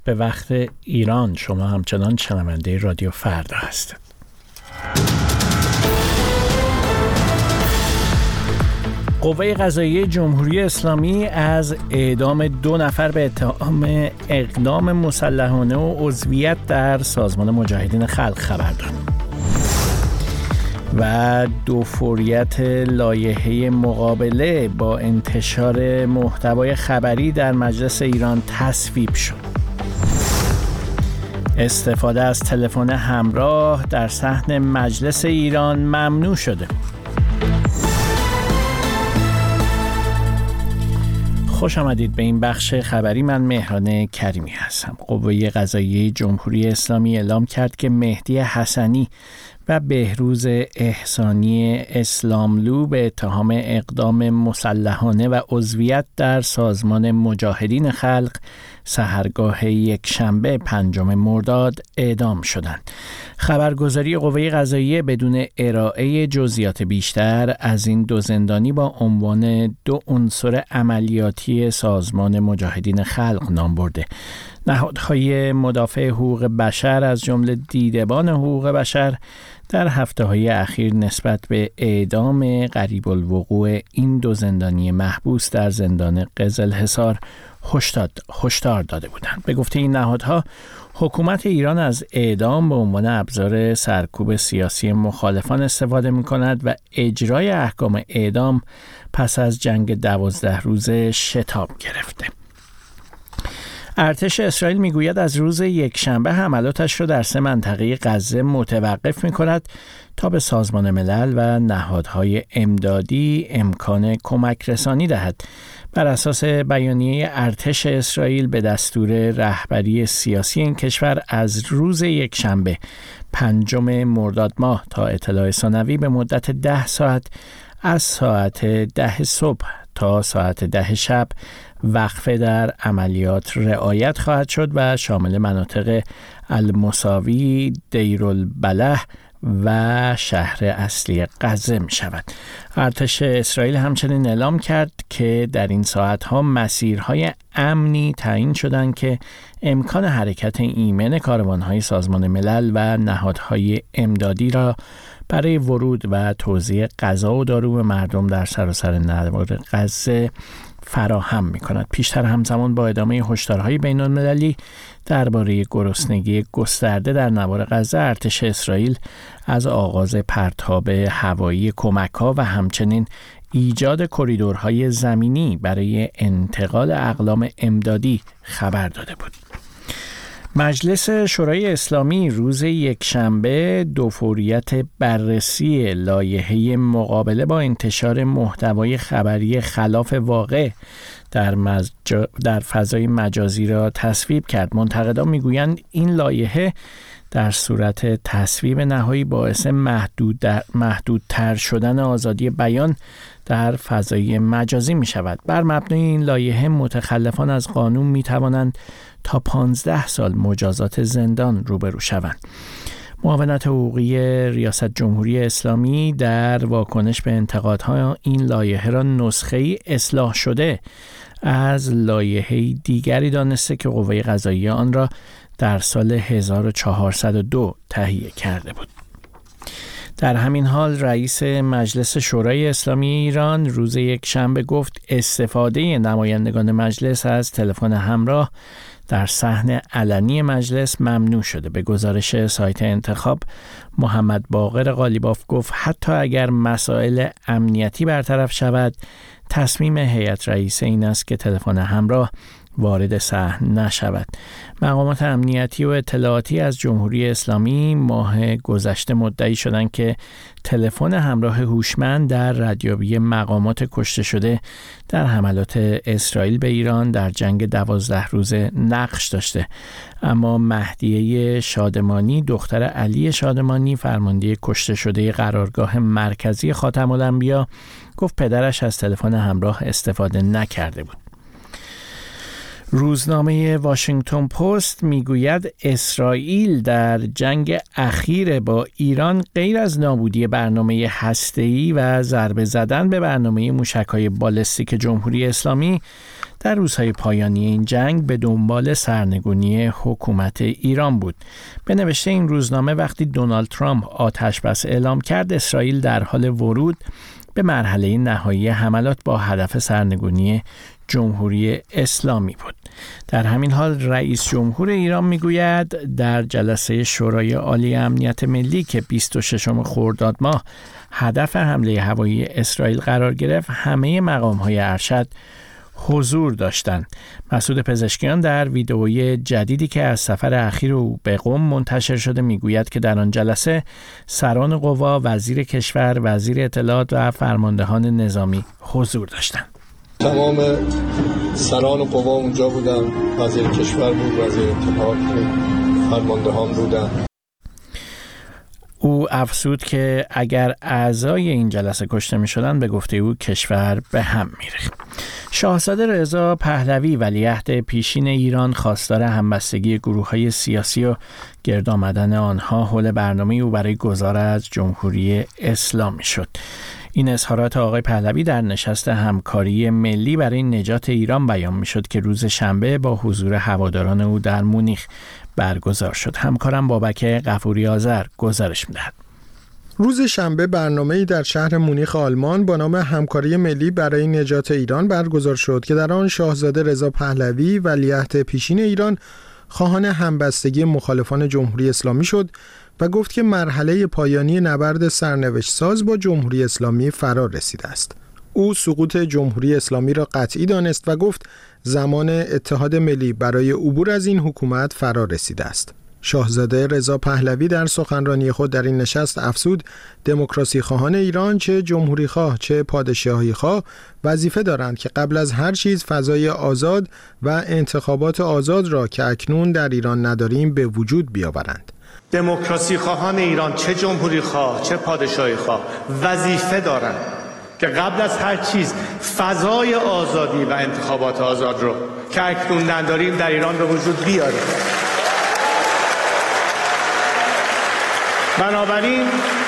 به وقت ایران. شما همچنان شنونده رادیو فردا هستید. قوه قضاییه جمهوری اسلامی از اعدام 2 نفر به اتهام اقدام مسلحانه و عضویت در سازمان مجاهدین خلق خبر داد و دوفوریت لایحه مقابله با انتشار محتوای خبری در مجلس ایران تصویب شد. استفاده از تلفن همراه در صحن مجلس ایران ممنوع شده. خوش آمدید به این بخش خبری. من مهران کریمی هستم. قوه قضاییه جمهوری اسلامی اعلام کرد که مهدی حسنی و بهروز احسانی اسلاملو به اتهام اقدام مسلحانه و عضویت در سازمان مجاهدین خلق سحرگاه یکشنبه 5 مرداد اعدام شدند. خبرگزاری قوه قضاییه بدون ارائه جزئیات بیشتر از این 2 زندانی با عنوان 2 عنصر عملیاتی سازمان مجاهدین خلق نام برده. نهادهای مدافع حقوق بشر از جمله دیدبان حقوق بشر در هفته‌های اخیر نسبت به اعدام قریب الوقوع این 2 زندانی محبوس در زندان قزلحصار هشدار داده بودند. به گفته این نهادها، حکومت ایران از اعدام به عنوان ابزار سرکوب سیاسی مخالفان استفاده می‌کند و اجرای احکام اعدام پس از جنگ 12 روزه شتاب گرفته. ارتش اسرائیل میگوید از روز یکشنبه حملاتش را در 3 منطقه غزه متوقف می‌کند تا به سازمان ملل و نهادهای امدادی امکان کمک رسانی دهد. بر اساس بیانیه ارتش اسرائیل به دستور رهبری سیاسی این کشور از روز یکشنبه 5 مرداد ماه تا اطلاع ثانوی به مدت 10 ساعت از ساعت 10 صبح تا ساعت 10 شب وقفه در عملیات رعایت خواهد شد و شامل مناطق المساوی، دیرالبلح و شهر اصلی غزه می شود. ارتش اسرائیل همچنین اعلام کرد که در این ساعتها مسیرهای امنی تعیین شدند که امکان حرکت ایمن کاروانهای سازمان ملل و نهادهای امدادی را برای ورود و توزیع غذا و دارو به مردم در سراسر نوار غزه فراهم می‌کند. پیشتر همزمان با ادامه هشدارهای بین‌المللی درباره گرسنگی گسترده در نوار غزه، ارتش اسرائیل از آغاز پرتاب هوایی کمک‌ها و همچنین ایجاد کریدورهای زمینی برای انتقال اقلام امدادی خبر داده بود. مجلس شورای اسلامی روز یکشنبه دوفوریت بررسی لایحه مقابله با انتشار محتوای خبری خلاف واقع در فضای مجازی را تصویب کرد. منتقدان میگویند این لایحه در صورت تصویب نهایی باعث محدودتر شدن آزادی بیان در فضای مجازی می شود. بر مبنای این لایحه متخلفان از قانون می توانند تا 15 سال مجازات زندان روبرو شوند. معاونت حقوقی ریاست جمهوری اسلامی در واکنش به انتقادها این لایحه را نسخه‌ای اصلاح شده از لایحه دیگری دانسته که قوه قضاییه آن را در سال 1402 تهیه کرده بود. در همین حال رئیس مجلس شورای اسلامی ایران روز یکشنبه گفت استفاده نمایندگان مجلس از تلفن همراه در صحن علنی مجلس ممنوع شده. به گزارش سایت انتخاب، محمد باقر قالیباف گفت حتی اگر مسائل امنیتی برطرف شود، تصمیم هیئت رئیسه این است که تلفن همراه وارد صحن نشود. مقامات امنیتی و اطلاعاتی از جمهوری اسلامی ماه گذشته مدعی شدند که تلفن همراه هوشمند در ردیابی مقامات کشته شده در حملات اسرائیل به ایران در جنگ 12 روزه نقش داشته. اما مهدیه شادمانی، دختر علی شادمانی، فرمانده کشته شده قرارگاه مرکزی خاتم الانبیا، گفت پدرش از تلفن همراه استفاده نکرده بود. روزنامه واشنگتن پست میگوید اسرائیل در جنگ اخیر با ایران غیر از نابودی برنامه هسته‌ای و ضربه زدن به برنامه موشک‌های بالستیک جمهوری اسلامی در روزهای پایانی این جنگ به دنبال سرنگونی حکومت ایران بود. به نوشته این روزنامه وقتی دونالد ترامپ آتش بس اعلام کرد، اسرائیل در حال ورود به مرحله نهایی حملات با هدف سرنگونی جمهوری اسلامی بود. در همین حال رئیس جمهور ایران میگوید در جلسه شورای عالی امنیت ملی که 26 خرداد ماه هدف حمله هوایی اسرائیل قرار گرفت، همه مقام‌های ارشد حضور داشتند. مسعود پزشکیان در ویدئوی جدیدی که از سفر اخیر او به قم منتشر شده میگوید که در آن جلسه سران قوا، وزیر کشور، وزیر اطلاعات و فرماندهان نظامی حضور داشتند. تمام سران قوا اونجا بودن، وزیر کشور بود، وزیر اطلاعات بود، فرماندهان بودن. او افزود که اگر اعضای این جلسه کشته می شدن به گفته او کشور به هم می ریخت. شاهزاده رضا پهلوی ولیعهد پیشین ایران خواستار همبستگی گروه‌های سیاسی و گرد آمدن آنها حول برنامه او برای گذار از جمهوری اسلامی شد. این اظهارات آقای پهلوی در نشست همکاری ملی برای نجات ایران بیان می شد که روز شنبه با حضور هواداران او در مونیخ برگزار شد. همکارم بابک غفوری آذر گزارش می‌دهد. روز شنبه برنامه‌ای در شهر مونیخ آلمان با نام همکاری ملی برای نجات ایران برگزار شد که در آن شاهزاده رضا پهلوی ولیعهد پیشین ایران خواهان همبستگی مخالفان جمهوری اسلامی شد و گفت که مرحله پایانی نبرد سرنوشت ساز با جمهوری اسلامی فرا رسیده است. او سقوط جمهوری اسلامی را قطعی دانست و گفت زمان اتحاد ملی برای عبور از این حکومت فرا رسیده است. شاهزاده رضا پهلوی در سخنرانی خود در این نشست افزود دموکراسی خواهان ایران چه جمهوری خواه چه پادشاهی خواه وظیفه دارند که قبل از هر چیز فضای آزاد و انتخابات آزاد را که اکنون در ایران نداریم به وجود بیاورند. دموکراسی خواهان ایران چه جمهوری خواه چه پادشاهی خواه وظیفه دارند که قبل از هر چیز فضای آزادی و انتخابات آزاد رو که اکنون نداریم در ایران به وجود بیاریم. بنابراین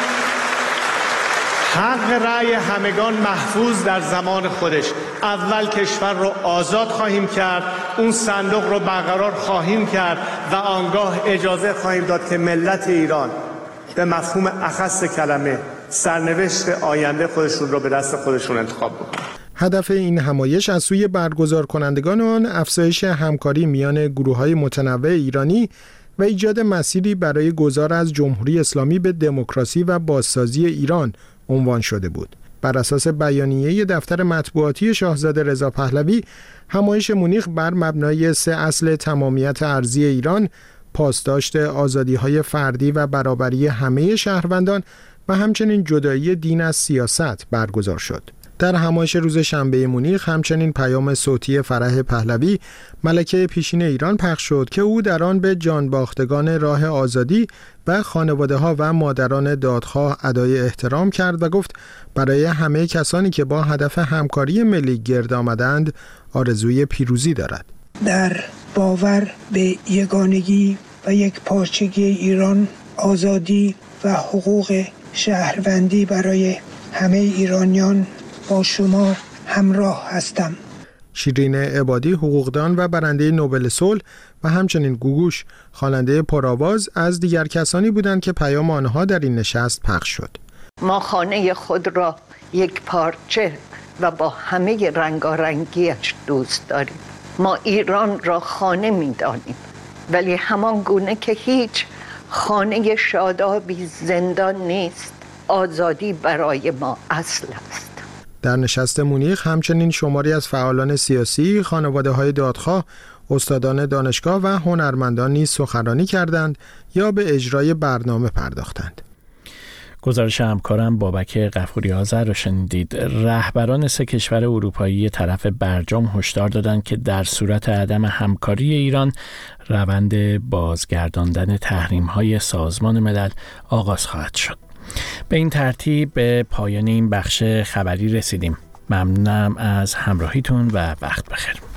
حق رأی همگان محفوظ در زمان خودش. اول کشور رو آزاد خواهیم کرد، اون صندوق رو برقرار خواهیم کرد و آنگاه اجازه خواهیم داد که ملت ایران به مفهوم اخص کلمه سرنوشت آینده خودشون رو به دست خودشون انتخاب بکنن. هدف این همایش از سوی برگزار کنندگان آن افزایش همکاری میان گروه‌های متنوع ایرانی و ایجاد مسیری برای گذار از جمهوری اسلامی به دموکراسی و بازسازی ایران عنوان شده بود. بر اساس بیانیه دفتر مطبوعاتی شاهزاده رضا پهلوی، همایش مونیخ بر مبنای 3 اصل تمامیت ارضی ایران، پاسداشت آزادی‌های فردی و برابری همه شهروندان و همچنین جدایی دین از سیاست برگزار شد. در همایش روز شنبه مونیخ همچنین پیام صوتی فرح پهلوی ملکه پیشین ایران پخش شد که او در آن به جانباختگان راه آزادی و خانواده‌ها و مادران دادخواه ادای احترام کرد و گفت برای همه کسانی که با هدف همکاری ملی گرد آمدند آرزوی پیروزی دارد. در باور به یگانگی و یک پارچگی ایران، آزادی و حقوق شهروندی برای همه ایرانیان با شما همراه هستم. شیرین عبادی، حقوقدان و برنده نوبل صلح و همچنین گوگوش، خواننده پرآواز از دیگر کسانی بودند که پیام آنها در این نشست پخش شد. ما خانه خود را یک پارچه و با همه رنگارنگیش دوست داریم. ما ایران را خانه می‌دانیم، ولی همان گونه که هیچ خانه شادابی زندان نیست، آزادی برای ما اصل است. در نشست مونیخ همچنین شماری از فعالان سیاسی، خانواده‌های دادخواه، استادان دانشگاه و هنرمندان نیز سخنرانی کردند یا به اجرای برنامه پرداختند. گزارش همکارم بابک غفوری آذر را شنیدید. رهبران 3 کشور اروپایی طرف برجام هشدار دادند که در صورت عدم همکاری ایران روند بازگرداندن تحریم‌های سازمان ملل آغاز خواهد شد. به این ترتیب به پایان این بخش خبری رسیدیم. ممنونم از همراهیتون و وقت بخیر.